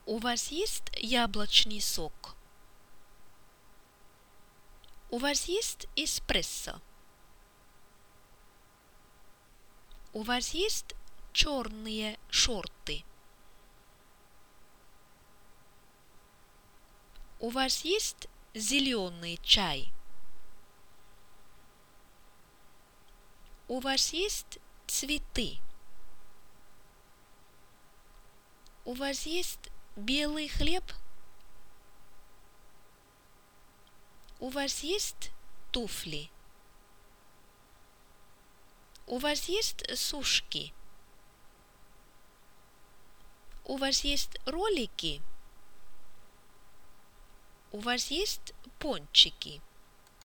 У вас есть яблочный сок? У вас есть эспрессо? У вас есть черные шорты? У вас есть зеленый чай? У вас есть цветы? У вас есть белый хлеб? У вас есть туфли? У вас есть сушки? У вас есть ролики? У вас есть пончики?